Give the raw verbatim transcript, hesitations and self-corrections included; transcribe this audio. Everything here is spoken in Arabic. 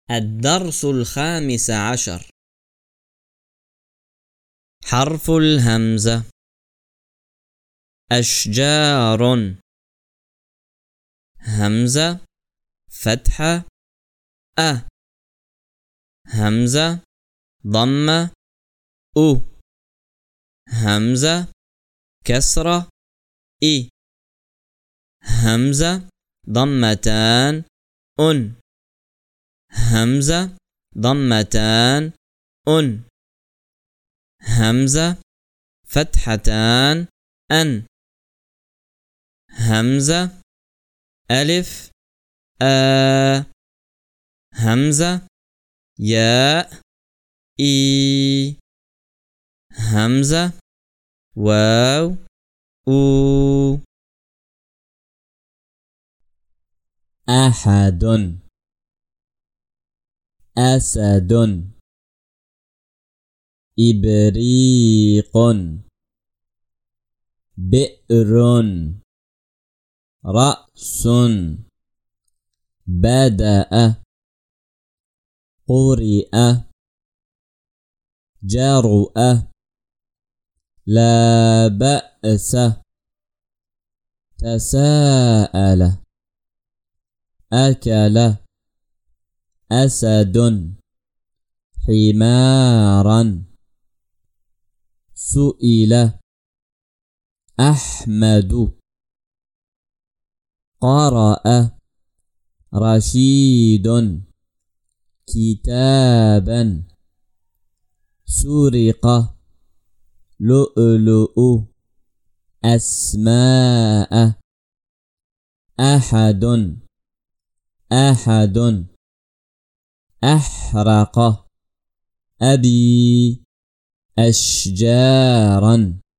الدرس الخامس عشر. حرف الهمزة. أشجار. همزة فتحة أ. همزة ضمة أو. همزة كسرة إ. همزة ضمتان أن. همزة ضمتان أن. همزة فتحتان أن. همزة ألف آ. همزة ياء إي. همزة واو أو. أحد أسد إبريق بئر رأس بدأ قرئ جرؤ لا بأس تساءل أكل أسد حمارا سئل أحمد قرأ رشيد كتابا سرق لؤلؤ أسماء أحد أحد أحرق أبي أشجارا